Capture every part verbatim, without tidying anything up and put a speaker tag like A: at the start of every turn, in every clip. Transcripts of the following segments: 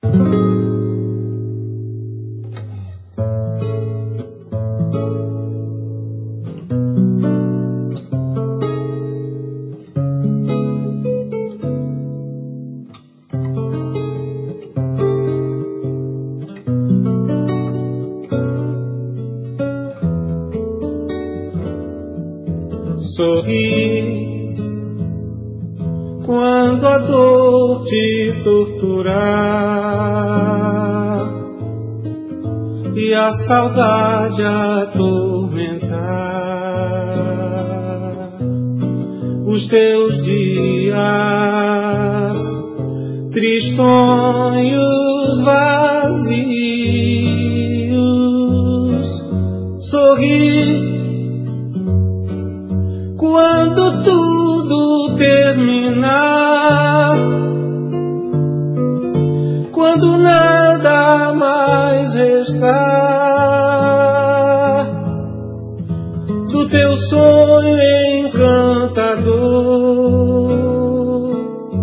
A: Sorri quando a dor te torturar e a saudade atormentar os teus dias tristonhos, vazios. Sorri quando tudo terminar, quando nada mais restar do teu sonho encantador.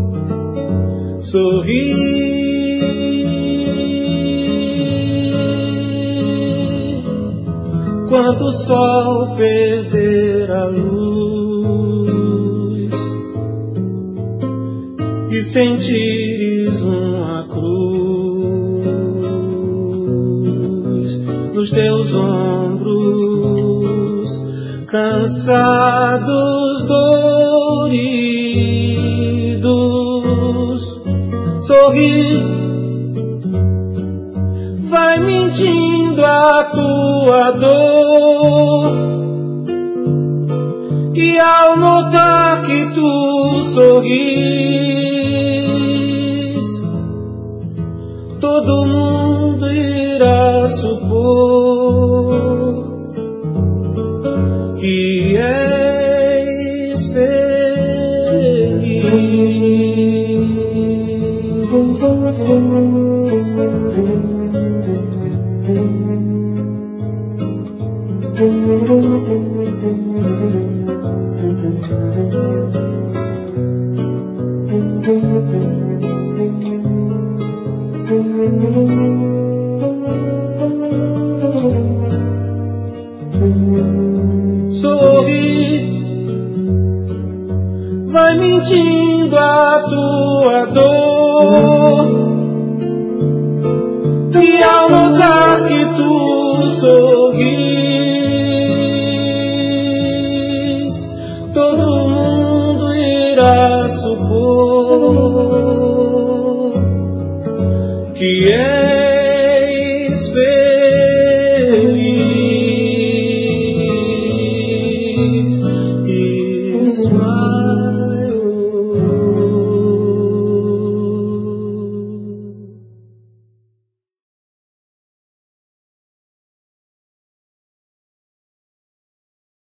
A: Sorri quando o sol perder a luz e sentires uma cruz nos teus ombros, cansados, doridos. Sorri, vai mentindo a tua dor, e ao notar que tu sorris, todo mundo irá supor que és feliz. Sorri, vai mentindo a tua dor, e ao notar que tu sorris, todo mundo irá supor que é